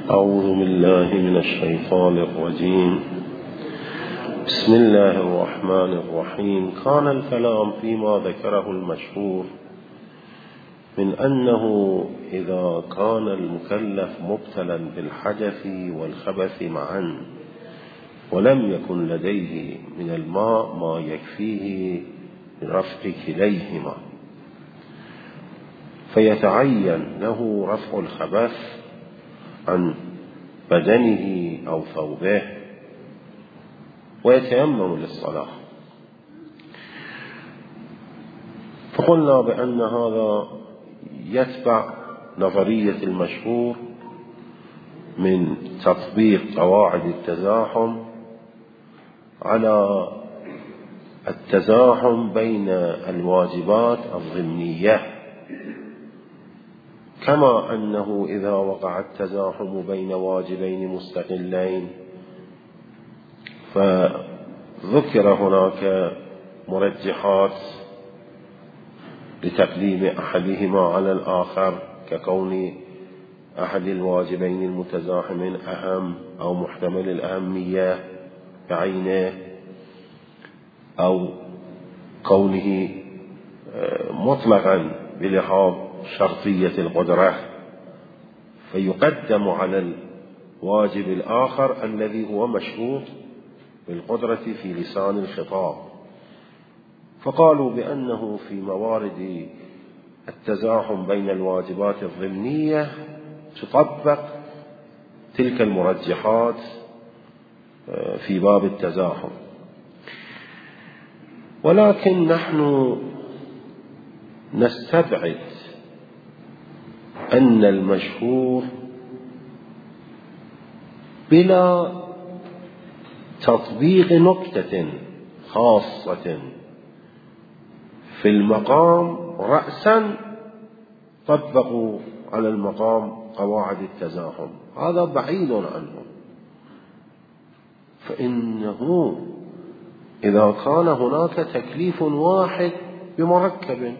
أعوذ بالله من الشيطان الرجيم. بسم الله الرحمن الرحيم. كان الكلام فيما ذكره المشهور من أنه إذا كان المكلف مبتلا بالحدث والخبث معا ولم يكن لديه من الماء ما يكفيه لرفع كليهما، فيتعين له رفع الخبث عن بدنه أو ثوبه ويتيمم للصلاة. فقلنا بأن هذا يتبع نظرية المشهور من تطبيق قواعد التزاحم على التزاحم بين الواجبات الضمنية، كما أنه إذا وقع التزاحم بين واجبين مستقلين فذكر هناك مرجحات لتقديم أحدهما على الآخر، ككون أحد الواجبين المتزاحمين أهم أو محتمل الأهمية بعينه، أو كونه مطلقا بلحاظ شرطية القدرة فيقدم على الواجب الآخر الذي هو مشروط بالقدرة في لسان الخطاب. فقالوا بأنه في موارد التزاحم بين الواجبات الضمنية تطبق تلك المرجحات في باب التزاحم، ولكن نحن نستبعد أن المشهور بلا تطبيق نكتة خاصة في المقام رأسا طبقوا على المقام قواعد التزاحم، هذا بعيد عنه. فإنه إذا كان هناك تكليف واحد بمركب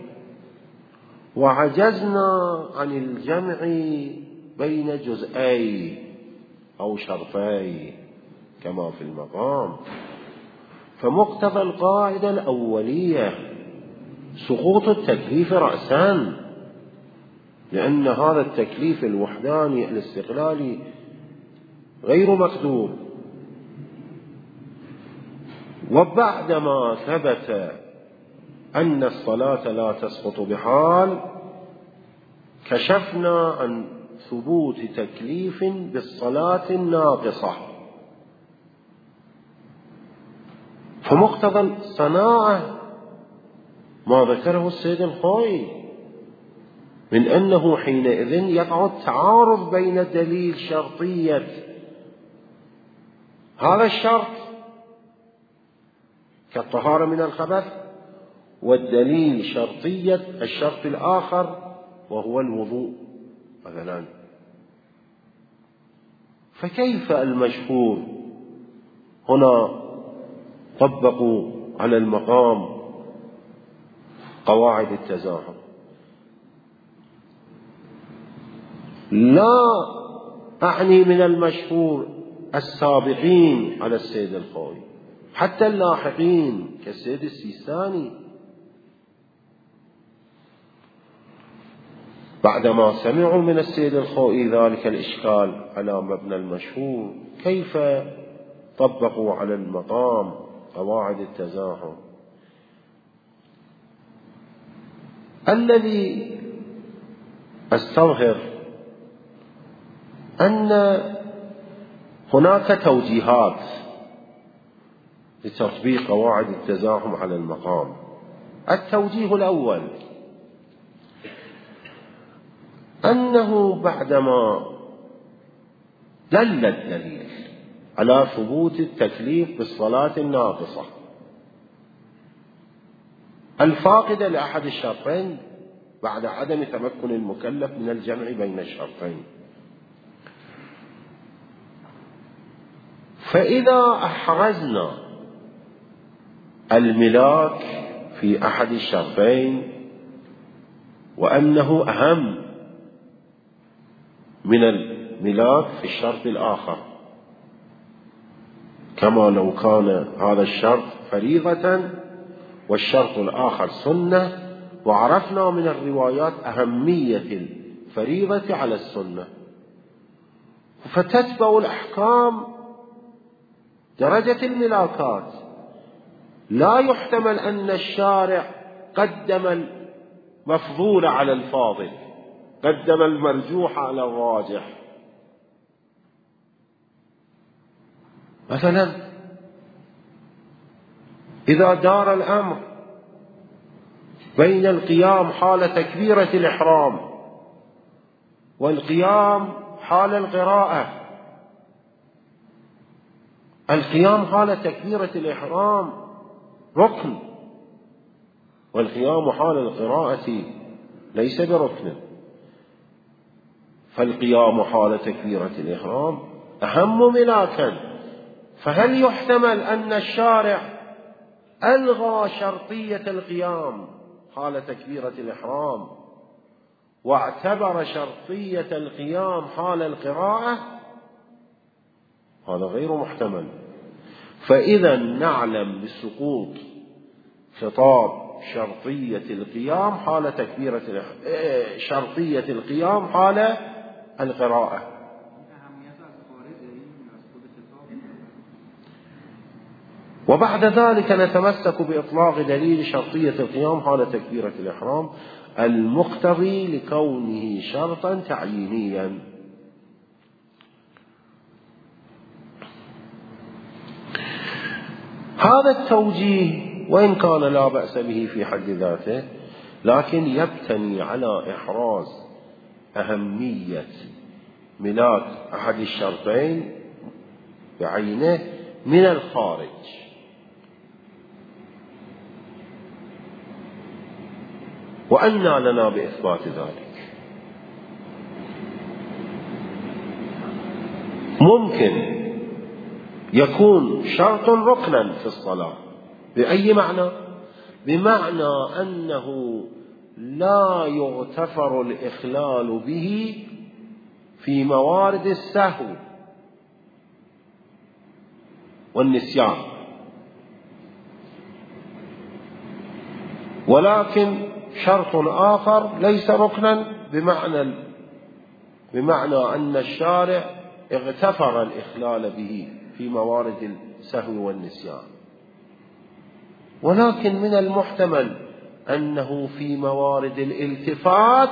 وعجزنا عن الجمع بين جزئي أو شرطي كما في المقام، فمقتضى القاعدة الأولية سقوط التكليف رأسا، لأن هذا التكليف الوحداني الاستقلالي غير مقدور. وبعدما ثبت أن الصلاة لا تسقط بحال كشفنا عن ثبوت تكليف بالصلاة الناقصة، فمقتضى الصناعة ما ذكره السيد الخوئي من أنه حينئذ يقع التعارض بين دليل شرطية هذا الشرط كالطهارة من الخبث والدليل شرطية الشرط الآخر وهو الوضوء مثلا. فكيف المشهور هنا طبقوا على المقام قواعد التزاحم؟ لا أعني من المشهور السابقين على السيد الخوئي، حتى اللاحقين كالسيد السيستاني بعدما سمعوا من السيد الخوئي ذلك الإشكال على مبنى المشهور كيف طبقوا على المقام قواعد التزاحم. الذي أستظهر أن هناك توجيهات لتطبيق قواعد التزاحم على المقام. التوجيه الأول أنه بعدما دل الدليل على ثبوت التكليف بالصلاة الناقصة الفاقدة لأحد الشرطين بعد عدم تمكن المكلف من الجمع بين الشرطين، فإذا أحرزنا الملاك في أحد الشرطين وأنه أهم من ملاك في الشرط الآخر، كما لو كان هذا الشرط فريضة والشرط الآخر سنة، وعرفنا من الروايات أهمية الفريضة على السنة، فتتبع الأحكام درجة الملاكات. لا يحتمل أن الشارع قدم المفضول على الفاضل، قدم المرجوح على الراجح. مثلا إذا دار الأمر بين القيام حال تكبيرة الإحرام والقيام حال القراءة، القيام حال تكبيرة الإحرام ركن، والقيام حال القراءة ليس بركن، فالقيام حال تكبيرة الإحرام أهم ملاكا. فهل يحتمل أن الشارع ألغى شرطية القيام حال تكبيرة الإحرام واعتبر شرطية القيام حال القراءة؟ هذا غير محتمل. فإذا نعلم بسقوط خطاب شرطية القيام حال تكبيرة شرطية القيام حال القراءة. وبعد ذلك نتمسك بإطلاق دليل شرطية القيام حال تكبيرة الإحرام المقتضي لكونه شرطا تعيينيا. هذا التوجيه وإن كان لا بأس به في حد ذاته، لكن يبتني على إحراز أهمية ملاك أحد الشرطين بعينه من الخارج. وأنى لنا بإثبات ذلك؟ ممكن يكون شرط ركنا في الصلاة، بأي معنى؟ بمعنى أنه لا يغتفر الإخلال به في موارد السهو والنسيان، ولكن شرط آخر ليس ركنا بمعنى أن الشارع اغتفر الإخلال به في موارد السهو والنسيان، ولكن من المحتمل أنه في موارد الالتفات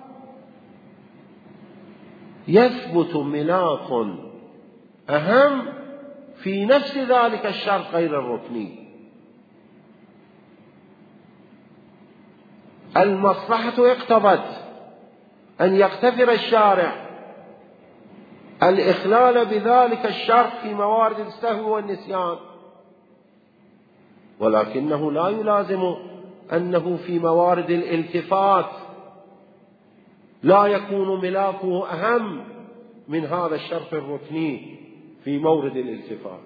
يثبت ملاك أهم في نفس ذلك الشرط غير الركني. المصلحة اقتضت أن يغتفر الشارع الإخلال بذلك الشرط في موارد السهو والنسيان، ولكنه لا يلازم أنه في موارد الالتفات لا يكون ملاكه أهم من هذا الشرط الركني في مورد الالتفات.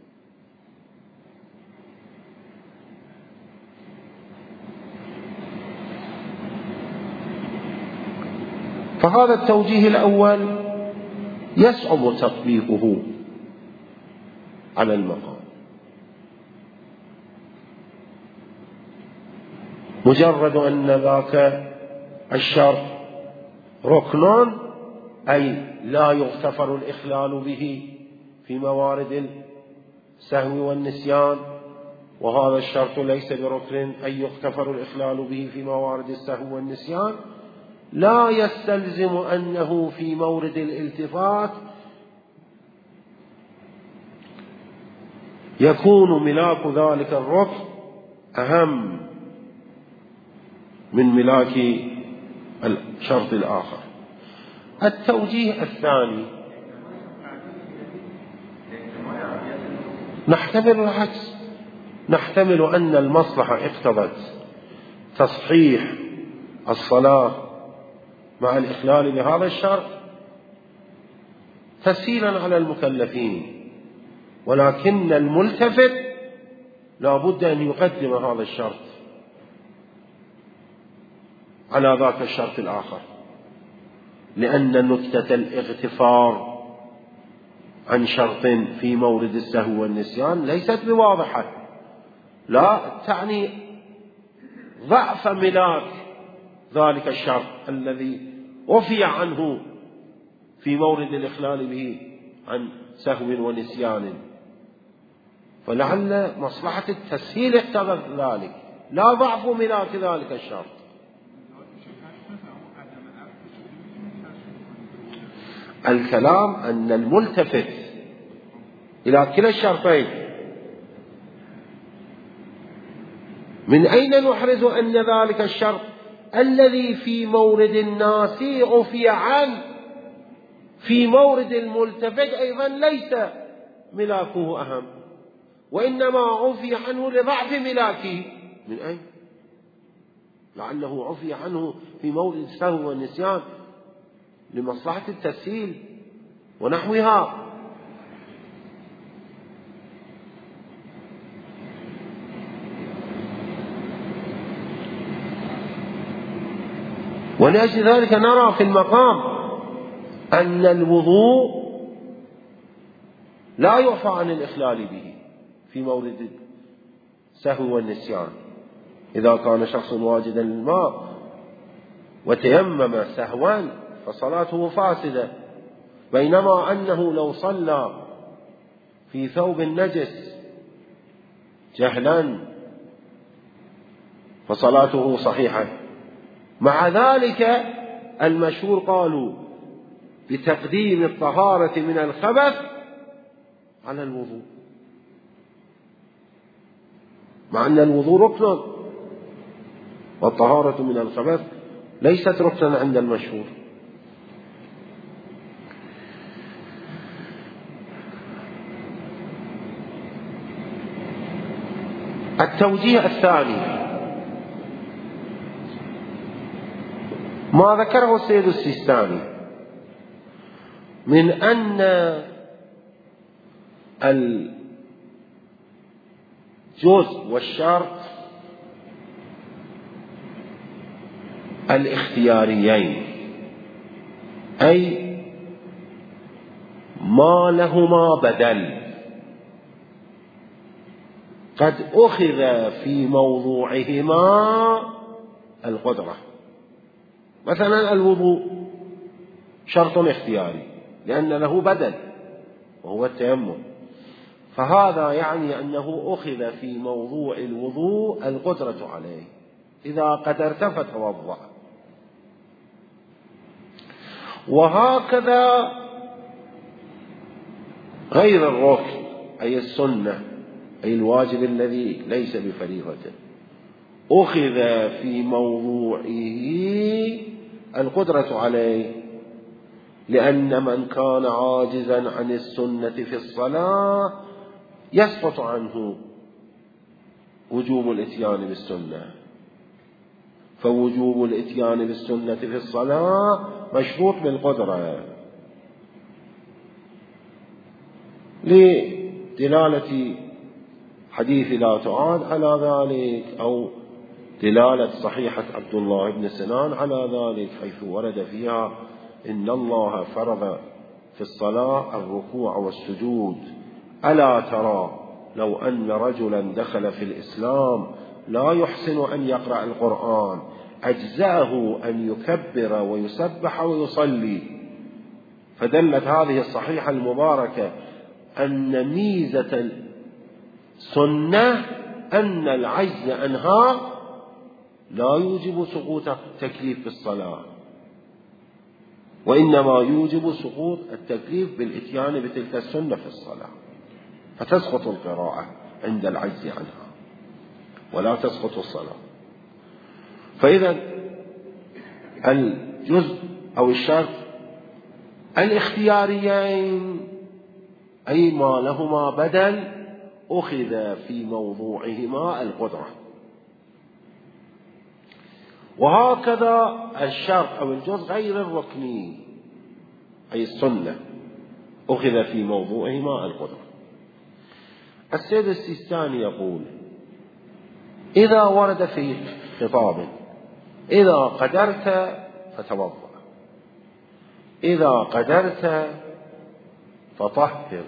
فهذا التوجيه الأول يصعب تطبيقه على المقام. مجرد أن ذاك الشرط ركن أي لا يغتفر الإخلال به في موارد السهو والنسيان، وهذا الشرط ليس بركن أي يغتفر الإخلال به في موارد السهو والنسيان، لا يستلزم أنه في مورد الالتفات يكون ملاك ذلك الركن أهم من ملاك الشرط الآخر. التوجيه الثاني نحتمل العكس، نحتمل أن المصلحة اقتضت تصحيح الصلاة مع الإخلال بهذا الشرط تسهيلا على المكلفين، ولكن الملتفت لا بد أن يقدم هذا الشرط على ذاك الشرط الآخر. لأن نكتة الاغتفار عن شرط في مورد السهو والنسيان ليست بواضحة، لا تعني ضعف ملاك ذلك الشرط الذي عفي عنه في مورد الإخلال به عن سهو ونسيان، فلعل مصلحة التسهيل اقتضت ذلك لا ضعف ملاك ذلك الشرط. الكلام أن الملتفت إلى كلا الشرطين، من أين نحرز أن ذلك الشرط الذي في مورد الناس عفي عنه في مورد الملتفت أيضا ليس ملاكه أهم، وإنما عفي عنه لضعف ملاكه؟ من أين؟ لعله عفي عنه في مورد السهو والنسيان لمصلحة التسهيل ونحوها. ولأجل ذلك نرى في المقام أن الوضوء لا يعفى عن الإخلال به في مورد السهو والنسيان. إذا كان شخص واجدا للماء وتيمم سهوا فصلاته فاسدة، بينما أنه لو صلى في ثوب النجس جهلا فصلاته صحيحة. مع ذلك المشهور قالوا بتقديم الطهارة من الخبث على الوضوء، مع أن الوضوء ركن والطهارة من الخبث ليست ركنا عند المشهور. التوجيه الثاني ما ذكره السيد السيستاني من أن الجزء والشرط الاختياريين، أي ما لهما بدل، قد أخذ في موضوعهما القدرة. مثلا الوضوء شرط اختياري لأن له بدل وهو التيمم، فهذا يعني أنه أخذ في موضوع الوضوء القدرة عليه، إذا قدرت فتوضأ. وهكذا غير الركن أي السنة أي الواجب الذي ليس بفريضة أخذ في موضوعه القدرة عليه، لأن من كان عاجزا عن السنة في الصلاة يسقط عنه وجوب الإتيان بالسنة، فوجوب الإتيان بالسنة في الصلاة مشروط بالقدرة، لدلالة حديث لا تعاد على ذلك، أو دلالة صحيحة عبد الله بن سنان على ذلك، حيث ورد فيها إن الله فرض في الصلاة الركوع والسجود، ألا ترى لو أن رجلا دخل في الإسلام لا يحسن أن يقرأ القرآن أجزاه أن يكبر ويسبح ويصلي. فدلت هذه الصحيحة المباركة أن ميزة السنة أن العجز عنها لا يوجب سقوط التكليف في الصلاة، وإنما يوجب سقوط التكليف بالإتيان بتلك السنة في الصلاة، فتسقط القراءة عند العجز عنها ولا تسقط الصلاة. فإذا الجزء أو الشرط الاختياريين أي ما لهما بدل أخذ في موضوعهما القدرة. وهكذا الشرط أو الجزء غير الركني أي السنة أخذ في موضوعهما القدرة. السيد السيستاني يقول إذا ورد في خطاب إذا قدرت فتوضأ، إذا قدرت فطهر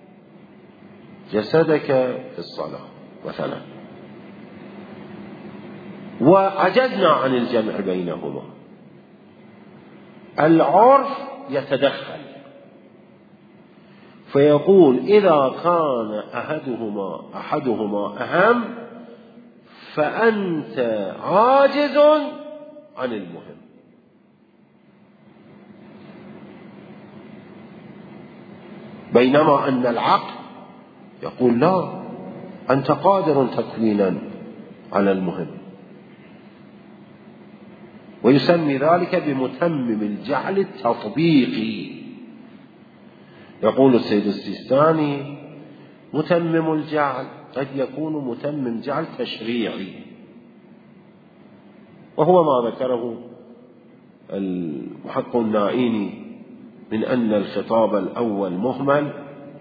جسدك في الصلاة مثلا، وعجزنا عن الجمع بينهما، العرف يتدخل فيقول إذا كان أحدهما أهم فأنت عاجز عن المهم. بينما أن العقل يقول لا، أنت قادر تكوينا على المهم، ويسمي ذلك بمتمم الجعل التطبيقي. يقول السيد السيستاني متمم الجعل قد يكون متمم جعل تشريعي، وهو ما ذكره المحقق النائيني من أن الخطاب الأول مهمل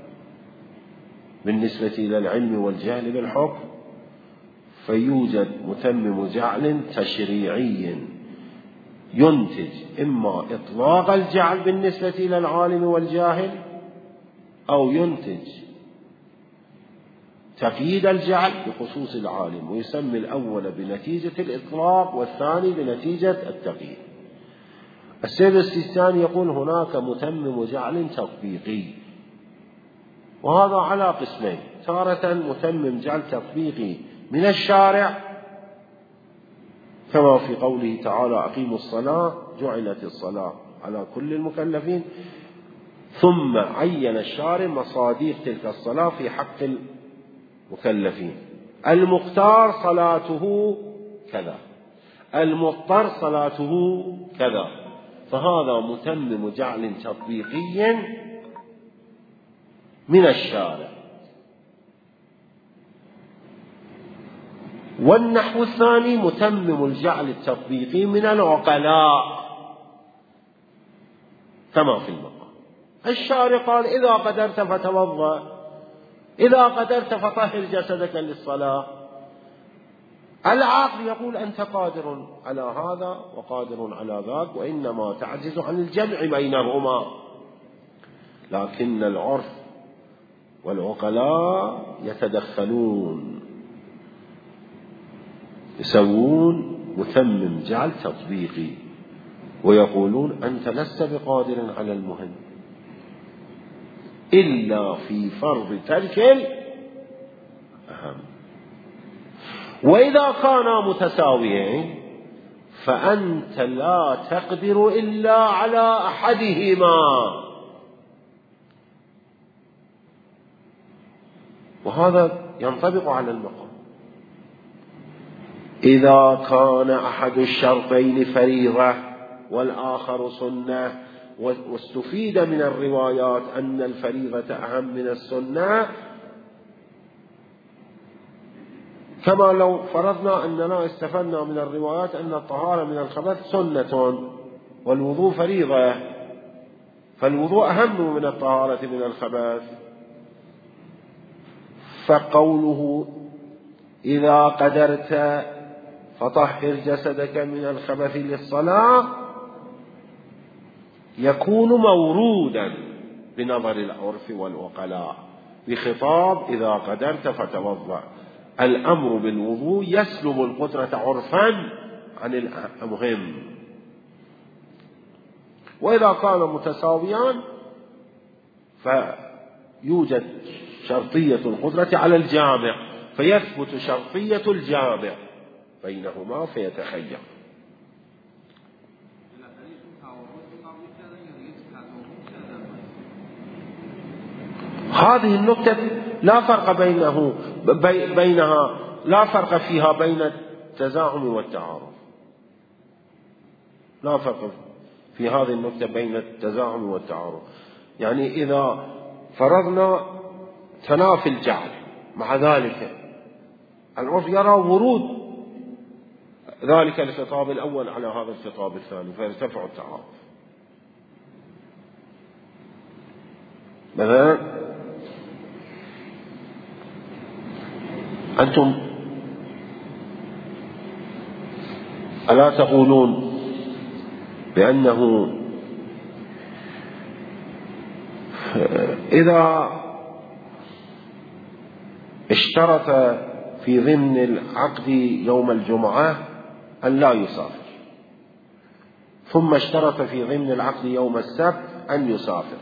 بالنسبة إلى العلم والجهل بالحكم، فيوجد متمم جعل تشريعي ينتج إما إطلاق الجعل بالنسبة إلى العالم والجاهل، أو ينتج تقييد الجعل بخصوص العالم، ويسمي الأول بنتيجة الإطلاق والثاني بنتيجة التقييد. السيد السيستاني يقول هناك متمم جعل تطبيقي، وهذا على قسمين: تارة متمم جعل تطبيقي من الشارع كما في قوله تعالى أقيموا الصلاة جعلت الصلاة على كل المكلفين، ثم عين الشارع مصاديق تلك الصلاة في حق المكلفين: المختار صلاته كذا، المضطر صلاته كذا. فهذا متمم جعل تطبيقي من الشارع. والنحو الثاني متمم الجعل التطبيقي من العقلاء كما في المقام. الشارع قال إذا قدرت فتوضأ، إذا قدرت فطهر جسدك للصلاة. العقل يقول أنت قادر على هذا وقادر على ذاك، وإنما تعجز عن الجمع بينهما. لكن العرف والعقلاء يتدخلون، يسوون متمم جعل تطبيقي، ويقولون أنت لست بقادر على المهم إلا في فرض ترك الأهم. وإذا كانا متساويين فأنت لا تقدر إلا على أحدهما. وهذا ينطبق على المقام. إذا كان أحد الشرطين فريضة والآخر سنة، واستفيد من الروايات أن الفريضة أهم من السنة، كما لو فرضنا أننا استفدنا من الروايات أن الطهارة من الخبث سنة والوضوء فريضة، فالوضوء أهم من الطهارة من الخبث. فقوله إذا قدرت فطهر جسدك من الخبث للصلاة يكون مورودا بنظر العرف والعقلاء بخطاب إذا قدرت فتوضأ. الأمر بالوضوء يسلب القدرة عرفا عن المهم. وإذا كان متساويان فيوجد شرطية القدرة على الجامع، فيثبت شرطية الجامع بينهما فيتخير. هذه النقطة لا فرق بينها لا فرق فيها بين التزاحم والتعارض. لا فرق في هذه النقطة بين التزاحم والتعارض. يعني إذا فرضنا تنافي الجعل، مع ذلك العرف يرى ورود ذلك الخطاب الأول على هذا الخطاب الثاني فيرتفع التعارض. مثلا أنتم ألا تقولون بأنه إذا اشترط في ضمن العقد يوم الجمعة أن لا يسافر، ثم اشترط في ضمن العقد يوم السبت أن يسافر،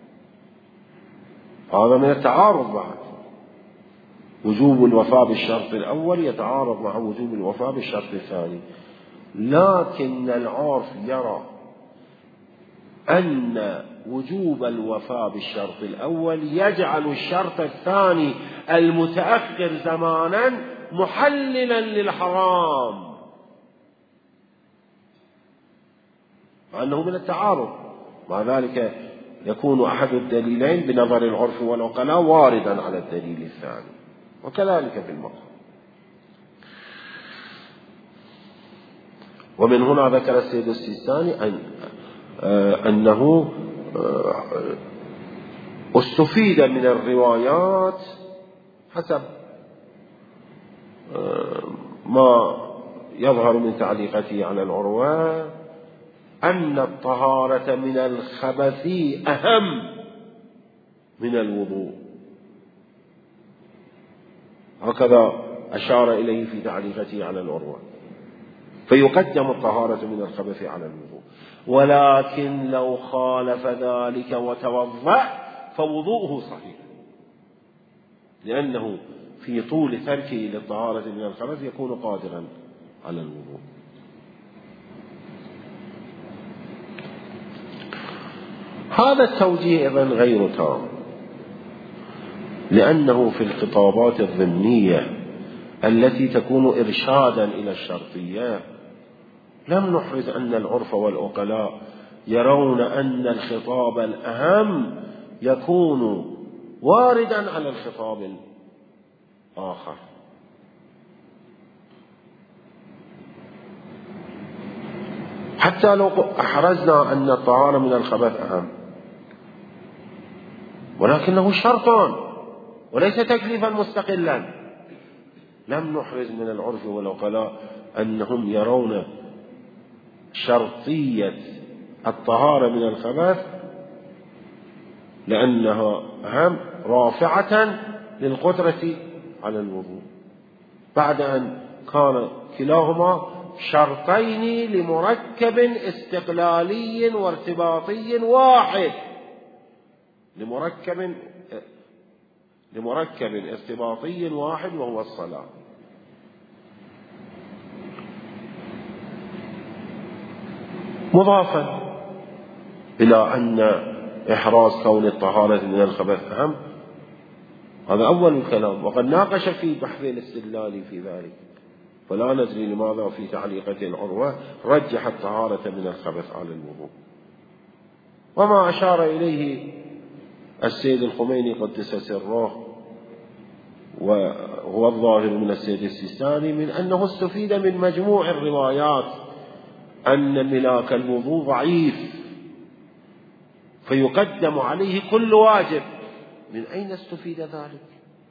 هذا من التعارض بعد. وجوب الوفاء بالشرط الأول يتعارض مع وجوب الوفاء بالشرط الثاني. لكن العرف يرى أن وجوب الوفاء بالشرط الأول يجعل الشرط الثاني المتأخر زمانا محللا للحرام، مع أنه من التعارض. مع ذلك يكون أحد الدليلين بنظر العرف والعقلاء واردا على الدليل الثاني، وكذلك في المقام. ومن هنا ذكر السيد السيستاني أنه استفيد من الروايات حسب ما يظهر من تعليقته على العروة أن الطهارة من الخبث أهم من الوضوء، هكذا أشار إليه في تعليقته على العروة، فيقدم الطهارة من الخبث على الوضوء. ولكن لو خالف ذلك وتوضأ فوضوءه صحيح، لأنه في طول تركه للطهارة من الخبث يكون قادرا على الوضوء. هذا التوجيه أيضا غير تام، لأنه في الخطابات الضمنية التي تكون إرشادا إلى الشرطية لم نحرز أن العرف والعقلاء يرون أن الخطاب الأهم يكون واردا على الخطاب الآخر. حتى لو أحرزنا أن الطهارة من الخبث أهم، ولكنه شرطان وليس تكليفا مستقلا، لم نحرز من العرف والعقلاء أنهم يرون شرطية الطهارة من الخبث لأنها أهم رافعة للقدرة على الوضوء، بعد أن كان كلاهما شرطين لمركب استقلالي وارتباطي واحد، لمركب ارتباطي واحد وهو الصلاة. مضافا إلى أن إحراز كون الطهارة من الخبث أهم، هذا أول الكلام، وقد ناقش في بحث الاستدلال في ذلك، فلا ندري لماذا في تعليقة العروة رجح الطهارة من الخبث على الوضوء. وما أشار إليه السيد الخميني قدس سره وهو الظاهر من السيد السيستاني من أنه استفيد من مجموع الروايات أن ملاك الوضوء ضعيف فيقدم عليه كل واجب. من أين استفيد ذلك؟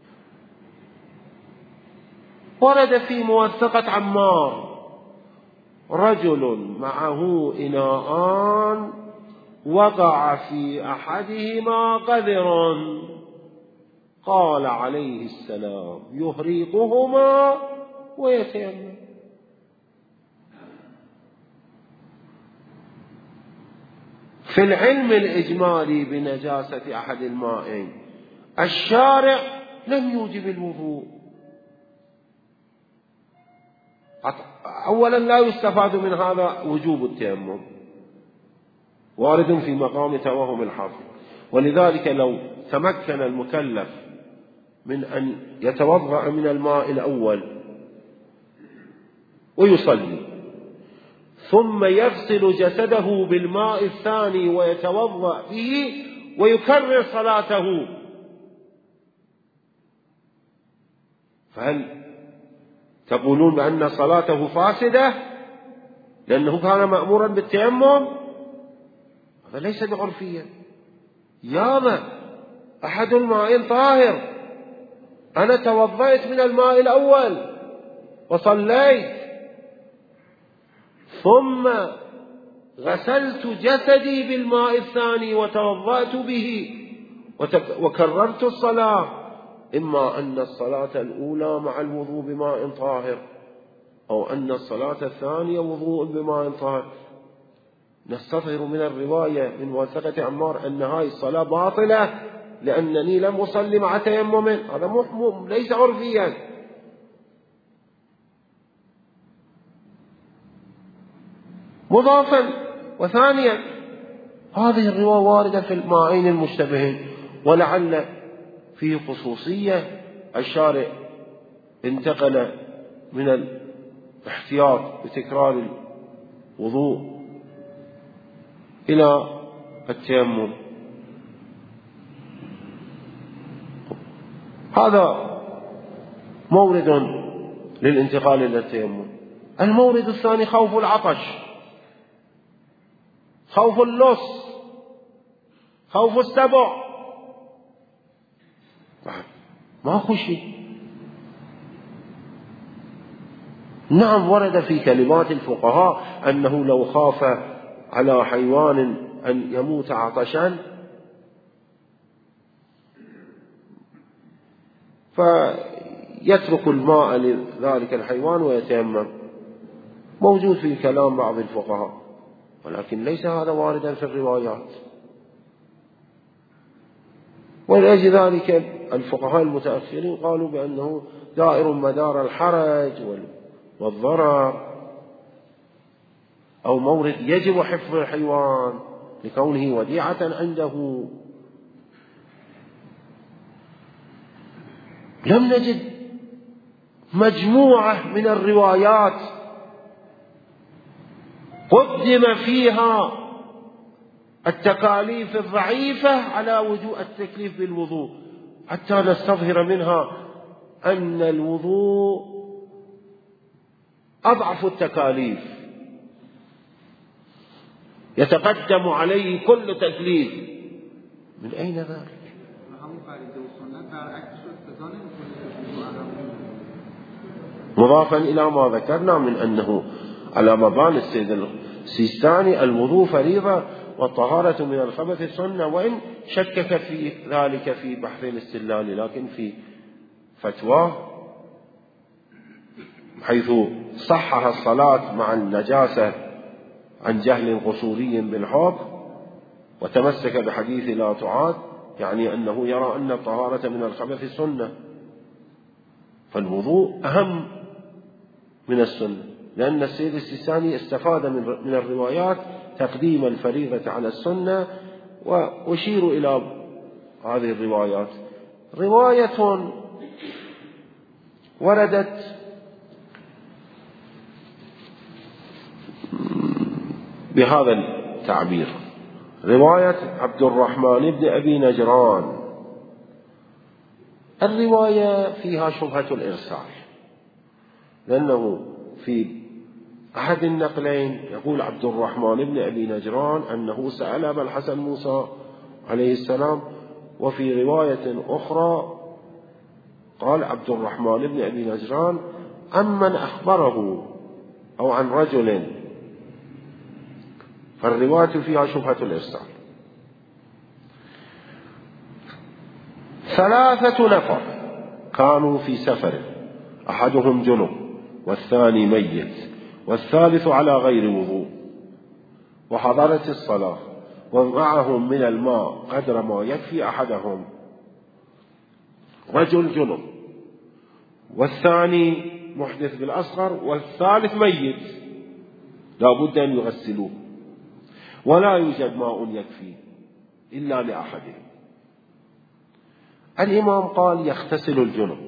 ورد في موثقة عمار رجل معه إناءان وقع في أحدهما قذر، قال عليه السلام يهريقهما ويتيمم. في العلم الإجمالي بنجاسة أحد المائين الشارع لم يوجب الوضوء. أولا لا يستفاد من هذا وجوب التيمم، وارد في مقام توهم الحاصل، ولذلك لو تمكن المكلف من أن يتوضأ من الماء الأول ويصلي ثم يغسل جسده بالماء الثاني ويتوضأ به ويكرر صلاته، فهل تقولون بأن صلاته فاسدة لأنه كان مأمورا بالتيمم؟ هذا ليس بعرفيا. ياما أحد الماء طاهر، أنا توضأت من الماء الأول وصليت ثم غسلت جسدي بالماء الثاني وتوضأت به وكررت الصلاة، إما أن الصلاة الأولى مع الوضوء بماء طاهر، أو أن الصلاة الثانية وضوء بماء طاهر، نستظهر من الرواية من وثقة عمار أن هاي الصلاة باطلة لأنني لم أصلي مع تيمم. هذا ليس عرفيا. مضافا. وثانيا هذه الرواية واردة في الماءين المشتبهين، ولعل فيه خصوصية الشارع انتقل من الاحتياط بتكرار الوضوء إلى التيمم. هذا مورد للانتقال إلى التيمم. المورد الثاني خوف العطش، خوف اللص، خوف السبع، ما خشي. نعم ورد في كلمات الفقهاء أنه لو خاف على حيوان أن يموت عطشا فيترك الماء لذلك الحيوان ويتيمم، موجود في كلام بعض الفقهاء، ولكن ليس هذا واردا في الروايات. ولأجل ذلك الفقهاء المتأخرين قالوا بأنه دائر مدار الحرج والضرر، أو مورد يجب حفظ الحيوان لكونه وديعة عنده. لم نجد مجموعة من الروايات قدم فيها التكاليف الضعيفة على وجوب التكليف بالوضوء، حتى نستظهر منها أن الوضوء أضعف التكاليف يتقدم عليه كل تكليف. من أين ذلك؟ مضافا إلى ما ذكرنا من أنه على مبان السيد السيستاني الوضوء فريضة والطهارة من الخبث سنة، وإن شكك في ذلك في بحث الاستدلال، لكن في فتواه حيث صحح الصلاة مع النجاسة عن جهل قصوري بالحب، وتمسك بحديث لا تعاد، يعني أنه يرى أن الطهارة من الخبث سنة، فالوضوء أهم من السنة، لأن السيد السيستاني استفاد من الروايات تقديم الفريضة على السنة. وأشير إلى هذه الروايات. رواية وردت بهذا التعبير، رواية عبد الرحمن بن أبي نجران. الرواية فيها شبهة الإرسال، لأنه في أحد النقلين يقول عبد الرحمن بن أبي نجران أنه سأل أبا الحسن موسى عليه السلام، وفي رواية أخرى قال عبد الرحمن بن أبي نجران عمن أخبره أو عن رجل، فالرواية فيها شبهة الإرسال. 3 نفر كانوا في سفر، أحدهم جنب والثاني ميت والثالث على غير وضوء، وحضرت الصلاة ومعهم من الماء قدر ما يكفي أحدهم، رجل جنب والثاني محدث بالأصغر والثالث ميت، لا بد أن يغسلوه، ولا يوجد ماء يكفي إلا لأحدهم. الإمام قال يغتسل الجنب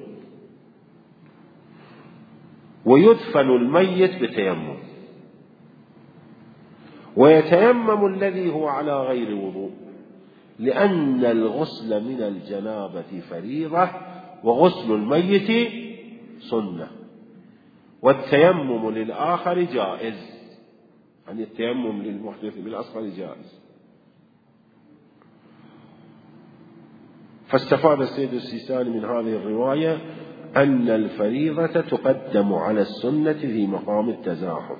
ويدفن الميت بتيمم، ويتيمم الذي هو على غير وضوء، لأن الغسل من الجنابة فريضة وغسل الميت سنة، والتيمم للآخر جائز، يعني التيمم للمحدث بالأصغر جائز. فاستفاد السيد السيستاني من هذه الرواية أن الفريضة تقدم على السنة في مقام التزاحم.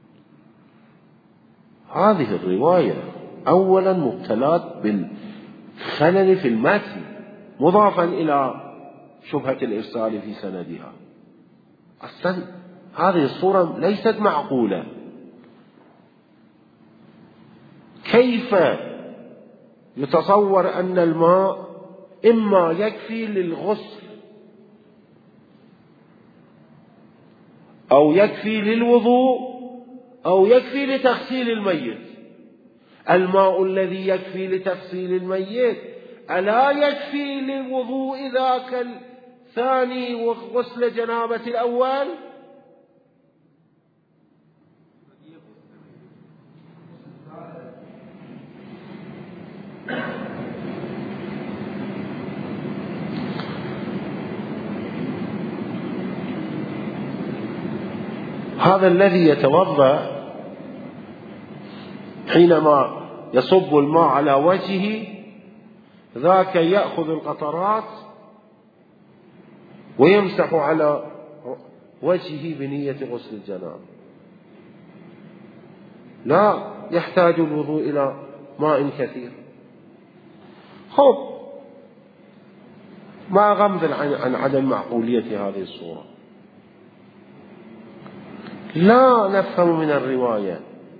هذه الرواية أولا مبتلات خلل في المتن مضافا إلى شبهة الإرسال في سندها. أصلا هذه الصورة ليست معقولة. كيف يتصور أن الماء إما يكفي للغسل أو يكفي للوضوء أو يكفي لتغسيل الميت؟ الماء الذي يكفي لتغسيل الميت ألا يكفي للوضوء ذاك الثاني وغسل جنابة الأول؟ هذا الذي يتوضأ حينما يصب الماء على وجهه ذاك يأخذ القطرات ويمسح على وجهه بنية غسل الجنابة، لا يحتاج الوضوء إلى ماء كثير. خب ما غمض عن عدم معقولية هذه الصورة. لا نفهم من الرواية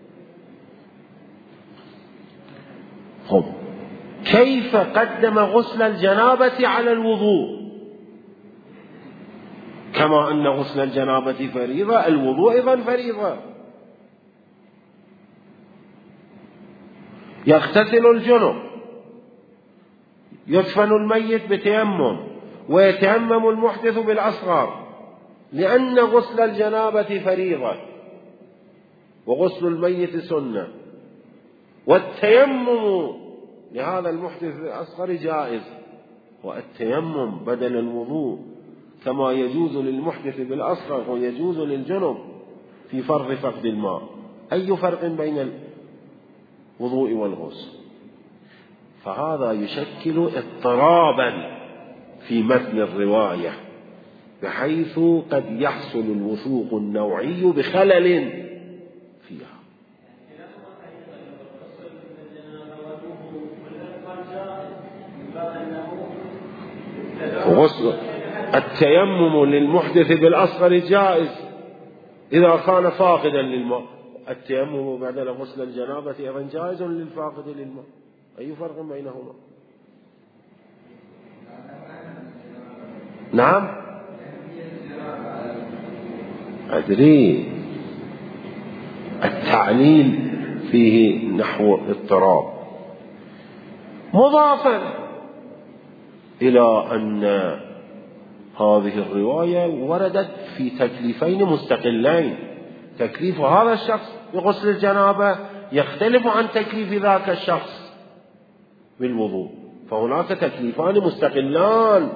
خب كيف قدم غسل الجنابة على الوضوء؟ كما أن غسل الجنابة فريضة الوضوء أيضا فريضة. يغتسل الجنب، يدفن الميت بتيمم، ويتيمم المحدث بالأصغر، لأن غسل الجنابة فريضة وغسل الميت سنة، والتيمم لهذا المحدث الأصغر جائز، والتيمم بدل الوضوء كما يجوز للمحدث بالأصغر ويجوز للجنب في فرض فقد الماء. أي فرق بين الوضوء والغسل؟ فهذا يشكل اضطرابا في متن الرواية، بحيث قد يحصل الوثوق النوعي بخلل فيها. التيمم للمحدث بالأصغر جائز إذا كان فاقدا للماء، التيمم بدل غسل الجنابة أيضا جائز للفاقد للماء. أي فرق بينهما؟ نعم أدري، التعليل فيه نحو اضطراب، مضافا إلى أن هذه الرواية وردت في تكليفين مستقلين. تكليف هذا الشخص بغسل الجنابة يختلف عن تكليف ذاك الشخص بالوضوء، فهناك تكليفان مستقلان.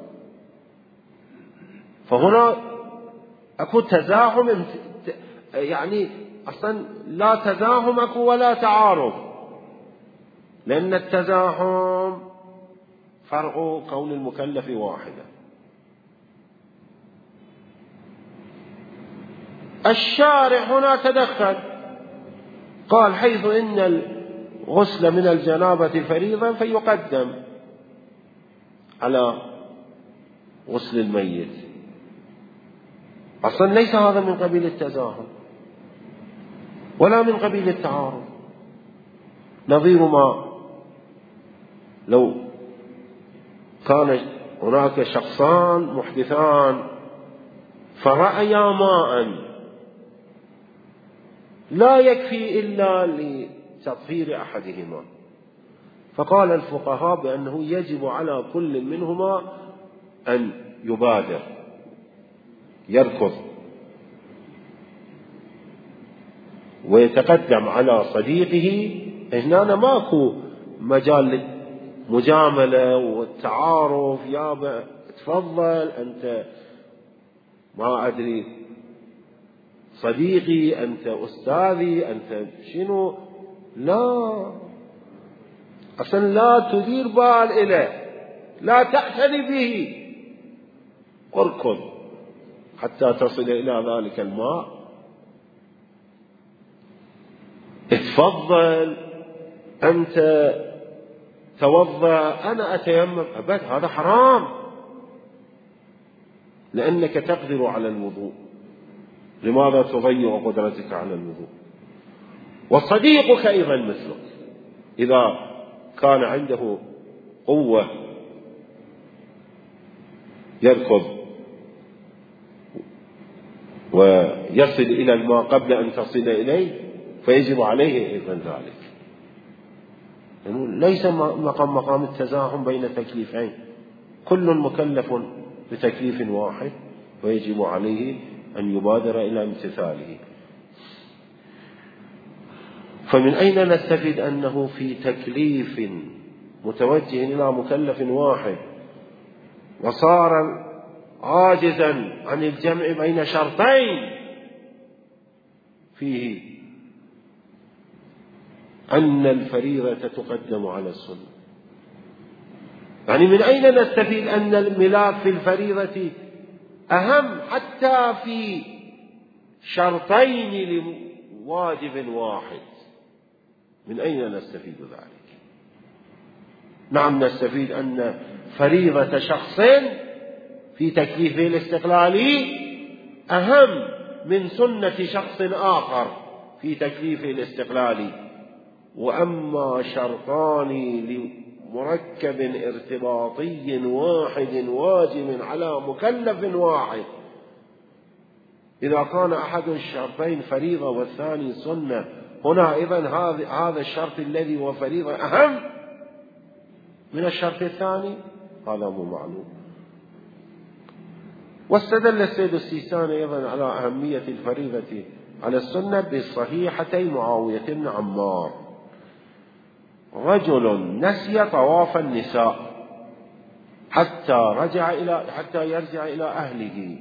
فهنا أكو تزاحم، يعني أصلا لا تزاحم أكو ولا تعارض، لأن التزاحم فرع كون المكلف واحدا. الشارع هنا تدخل قال حيث إن الغسل من الجنابة فريضة فيقدم على غسل الميت. أصلا ليس هذا من قبيل التزاحم ولا من قبيل التعارض. نظير ما لو كان هناك شخصان محدثان فرأيا ماء لا يكفي إلا لتطهير أحدهما، فقال الفقهاء بأنه يجب على كل منهما أن يبادر يركض ويتقدم على صديقه. هنا ماكو مجال للمجاملة والتعارف، يا تفضل أنت ما أدري صديقي، أنت أستاذي، أنت شنو. لا، أصلا لا تدير بال إليه، لا تعتني به، اركض حتى تصل إلى ذلك الماء. تفضل أنت توضأ أنا أتيمم أبد، هذا حرام، لأنك تقدر على الوضوء، لماذا تضيع قدرتك على الوضوء؟ وصديقك أيضا مثلك، إذا كان عنده قوة يركض ويصل إلى الماء قبل أن تصل إليه فيجب عليه أيضا ذلك. يعني ليس مقام التزاحم بين تكليفين، كل مكلف بتكليف واحد ويجب عليه أن يبادر إلى امتثاله. فمن أين نستفيد أنه في تكليف متوجه إلى مكلف واحد وصار عاجزا عن الجمع بين شرطين فيه أن الفريضة تقدم على السنة؟ يعني من أين نستفيد أن الملاك في الفريضة أهم حتى في شرطين لواجب واحد؟ من أين نستفيد ذلك؟ نعم نستفيد أن فريضة شخص في تكليفه الاستقلالي أهم من سنة شخص آخر في تكليفه الاستقلالي. وأما شرطان لمركب ارتباطي واحد واجب على مكلف واحد، إذا كان أحد الشرطين فريضة والثاني سنة، هنا أيضا هذا الشرط الذي هو فريضة أهم من الشرط الثاني، هذا مو معلوم. واستدل السيد السيستاني أيضا على أهمية الفريضة على السنة بالصحيحتي معاوية بن عمار: رجل نسي طواف النساء حتى يرجع إلى أهله.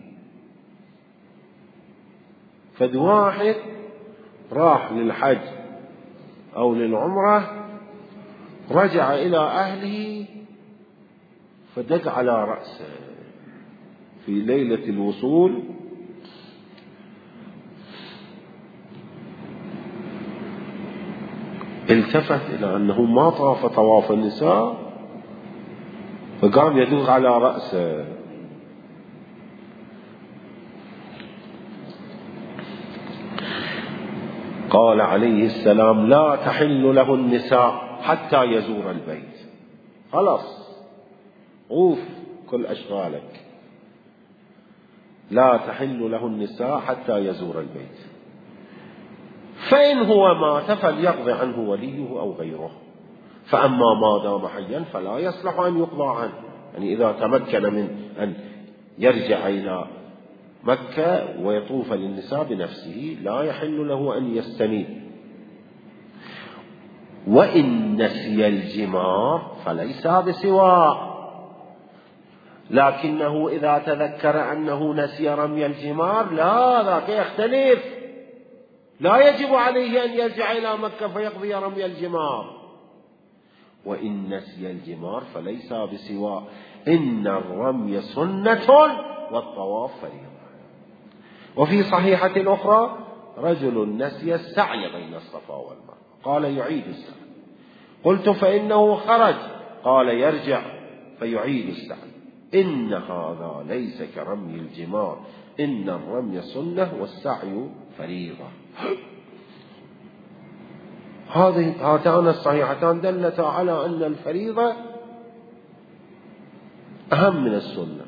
فواحد راح للحج أو للعمرة، رجع إلى أهله فدق على رأسه في ليلة الوصول، التفت إلى أنه ما طاف طواف النساء فقام يدق على رأسه. قال عليه السلام: لا تحل له النساء حتى يزور البيت. خلاص عوف كل أشغالك، لا تحل له النساء حتى يزور البيت، فإن هو مات فليقضي عنه وليه أو غيره، فأما ما دام حيا فلا يصلح أن يقضى عنه. يعني إذا تمكن من أن يرجع إلى مكة ويطوف للنساء بنفسه لا يحل له أن يستنيب. وإن نسي الجمار فليس بسواء، لكنه إذا تذكر أنه نسي رمي الجمار لا، ذاك يختلف، لا يجب عليه أن يرجع إلى مكة فيقضي رمي الجمار. وإن نسي الجمار فليس بسواء، إن الرمي سنة والطواف فريضة. وفي صحيحة أخرى: رجل نسي السعي بين الصفا والمروة قال يعيد السعي. قلت: فإنه خرج. قال: يرجع فيعيد السعي. إن هذا ليس كرمي الجمار، إن الرمي سنة والسعي فريضة. هاتان الصحيحتان دلتا على أن الفريضة أهم من السنة.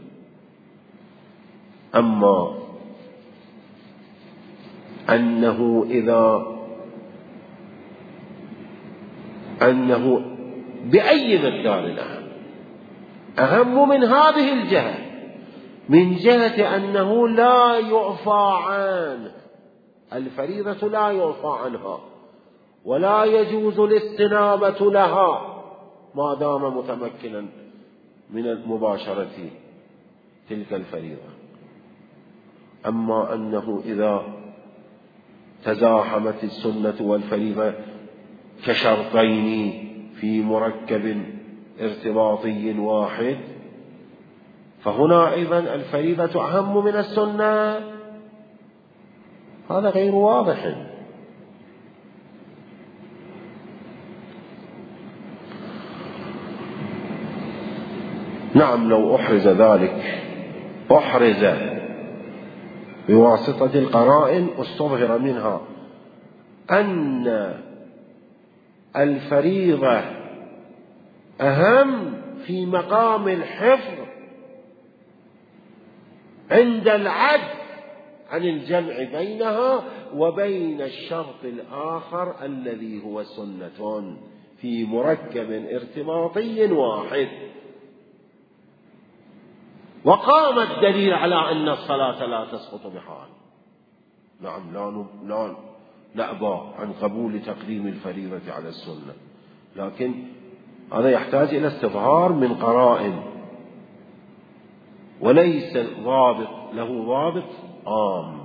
أما أنه بأي مقدار أهم من هذه الجهة، من جهة أنه لا يعفى عنه، الفريضة لا يعفى عنها ولا يجوز الاستنابة لها ما دام متمكنا من مباشرة تلك الفريضة. أما أنه إذا تزاحمت السنة والفريضة كشرطين في مركب ارتباطي واحد، فهنا أيضا الفريضة أهم من السنة، هذا غير واضح. نعم لو أحرز ذلك، أحرز بواسطة القرائن استظهر منها أن الفريضة أهم في مقام الحفظ عند العجز عن الجمع بينها وبين الشرط الآخر الذي هو سنة في مركب ارتباطي واحد. وقام الدليل على أن الصلاة لا تسقط بحال. نعم لا نأبى عن قبول تقديم الفريضة على السنة، لكن هذا يحتاج إلى استظهار من قرائن، وليس له ضابط عام.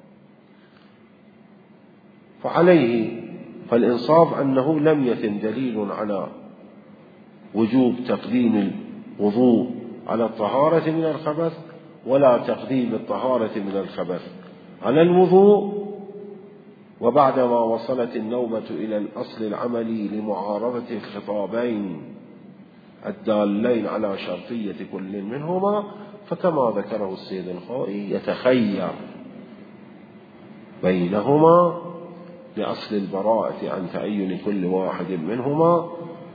فالإنصاف أنه لم يتم دليل على وجوب تقديم الوضوء على الطهارة من الخبث، ولا تقديم الطهارة من الخبث على الوضوء. وبعدما وصلت النوبة إلى الأصل العملي لمعارضة الخطابين الدالين على شرطية كل منهما، فكما ذكره السيد الخوئي يتخير بينهما لأصل البراءة عن تعين كل واحد منهما،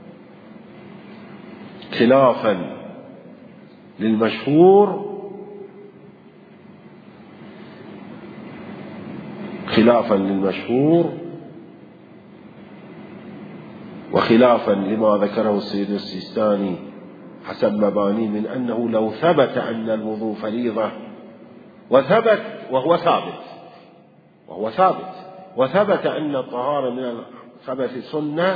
خلافا للمشهور وخلافا لما ذكره السيد السيستاني حسب مباني من أنه لو ثبت أن الوضوء فريضة وثبت أن الطهارة من الخبث سنة،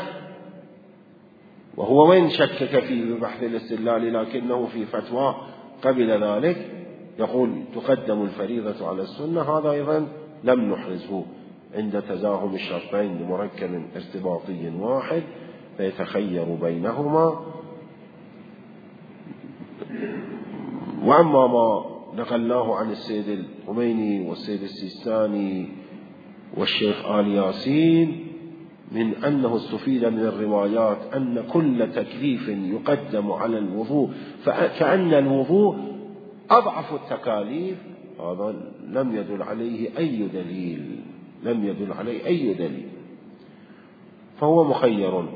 وهو وين شكك فيه ببحث الاستدلال لكنه في فتوى قبل ذلك يقول تقدم الفريضة على السنة، هذا أيضا لم نحرزه عند تزاحم الشرطين بمركب ارتباطي واحد فيتخير بينهما. وأما ما نقلناه عن السيد الخميني والسيد السيستاني والشيخ آل ياسين من أنه استفيد من الروايات أن كل تكليف يقدم على الوضوء فكأن الوضوء أضعف التكاليف، هذا لم يدل عليه أي دليل، فهو مخير.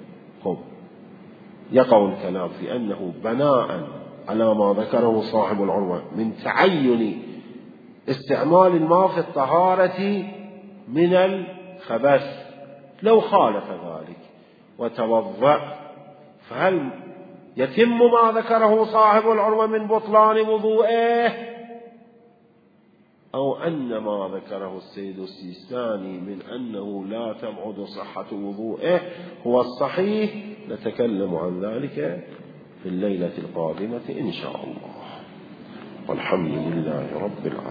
يقع الكلام في أنه بناء على ما ذكره صاحب العروة من تعين استعمال الماء في الطهارة من الخبث، لو خالف ذلك وتوضأ فهل يتم ما ذكره صاحب العروة من بطلان وضوئه، أو أن ما ذكره السيد السيستاني من أنه لا تبعد صحة وضوئه هو الصحيح؟ نتكلم عن ذلك في الليلة القادمة إن شاء الله، والحمد لله رب العالمين.